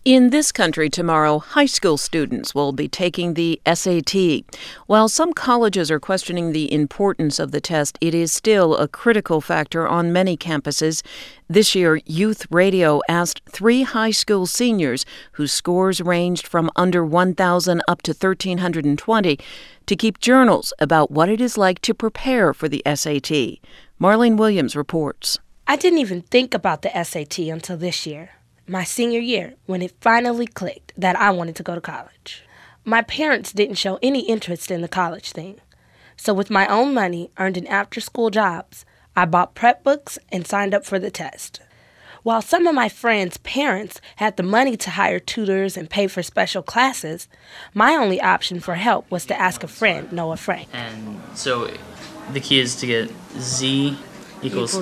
In this country tomorrow, high school students will be taking the SAT. While some colleges are questioning the importance of the test, it is still a critical factor on many campuses. This year, Youth Radio asked 3 high school seniors whose scores ranged from under 1,000 up to 1,320 to keep journals about what it is like to prepare for the SAT. Marlene Williams reports. I didn't even think about the SAT until this year. My senior year, when it finally clicked that I wanted to go to college. My parents didn't show any interest in the college thing. So with my own money earned in after-school jobs, I bought prep books and signed up for the test. While some of my friends' parents had the money to hire tutors and pay for special classes, my only option for help was to ask a friend, Noah Frank. And so the key is to get Z equals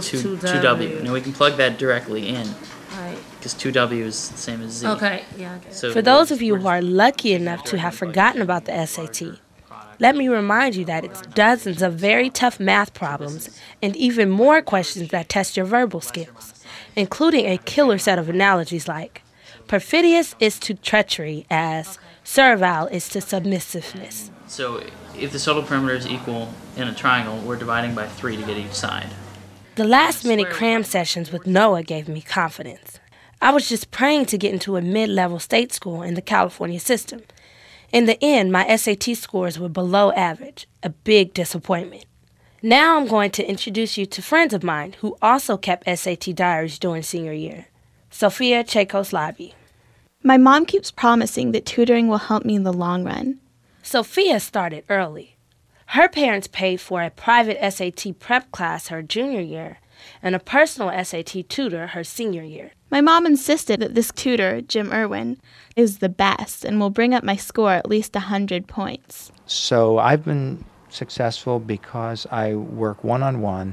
2W. Now we can plug that directly in. Because 2W is the same as Z. Okay, yeah. So for those of you who are lucky enough to have forgotten about the SAT, let me remind you that it's dozens of very tough math problems and even more questions that test your verbal skills, including a killer set of analogies like perfidious is to treachery as servile is to submissiveness. So if the total perimeter is equal in a triangle, we're dividing by 3 to get each side. The last-minute cram sessions with Noah gave me confidence. I was just praying to get into a mid-level state school in the California system. In the end, my SAT scores were below average, a big disappointment. Now I'm going to introduce you to friends of mine who also kept SAT diaries during senior year. Sophia Chekoslavi. My mom keeps promising that tutoring will help me in the long run. Sophia started early. Her parents paid for a private SAT prep class her junior year and a personal SAT tutor her senior year. My mom insisted that this tutor, Jim Irwin, is the best and will bring up my score at least 100 points. So I've been successful because I work one-on-one.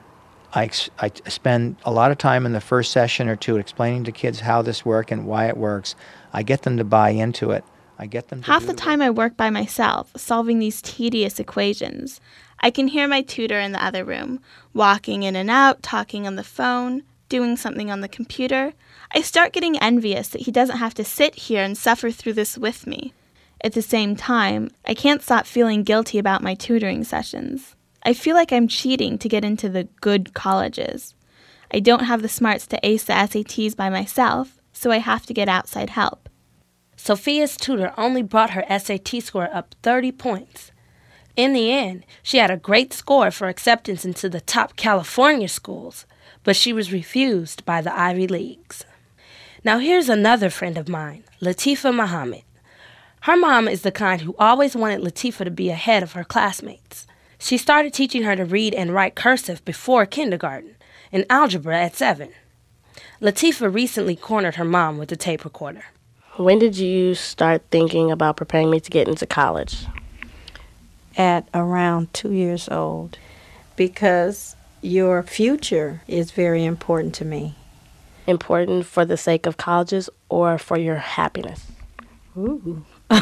I spend a lot of time in the first session or two explaining to kids how this works and why it works. I get them to buy into it. I get them to Half the time I work by myself, solving these tedious equations. I can hear my tutor in the other room, walking in and out, talking on the phone, doing something on the computer. I start getting envious that he doesn't have to sit here and suffer through this with me. At the same time, I can't stop feeling guilty about my tutoring sessions. I feel like I'm cheating to get into the good colleges. I don't have the smarts to ace the SATs by myself, so I have to get outside help. Sophia's tutor only brought her SAT score up 30 points. In the end, she had a great score for acceptance into the top California schools, but she was refused by the Ivy Leagues. Now here's another friend of mine, Latifa Muhammad. Her mom is the kind who always wanted Latifa to be ahead of her classmates. She started teaching her to read and write cursive before kindergarten, and algebra at 7. Latifa recently cornered her mom with a tape recorder. When did you start thinking about preparing me to get into college? At around 2 years old, because your future is very important to me. Important for the sake of colleges or for your happiness? Ooh.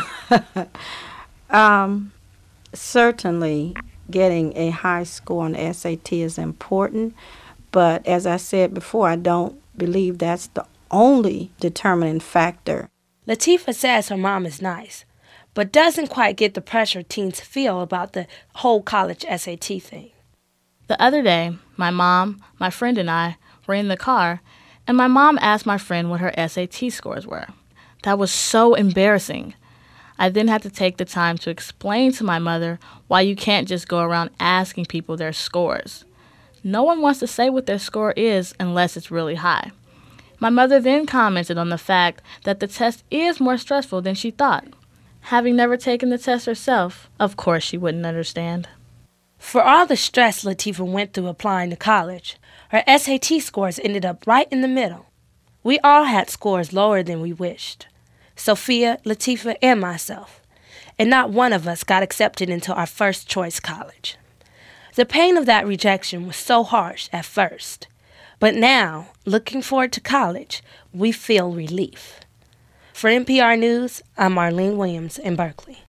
Certainly getting a high score on the SAT is important, but as I said before, I don't believe that's the only determining factor. Latifa says her mom is nice, but doesn't quite get the pressure teens feel about the whole college SAT thing. The other day, my mom, my friend, and I were in the car, and my mom asked my friend what her SAT scores were. That was so embarrassing. I then had to take the time to explain to my mother why you can't just go around asking people their scores. No one wants to say what their score is unless it's really high. My mother then commented on the fact that the test is more stressful than she thought. Having never taken the test herself, of course she wouldn't understand. For all the stress Latifa went through applying to college, her SAT scores ended up right in the middle. We all had scores lower than we wished. Sophia, Latifa, and myself. And not one of us got accepted into our first choice college. The pain of that rejection was so harsh at first. But now, looking forward to college, we feel relief. For NPR News, I'm Marlene Williams in Berkeley.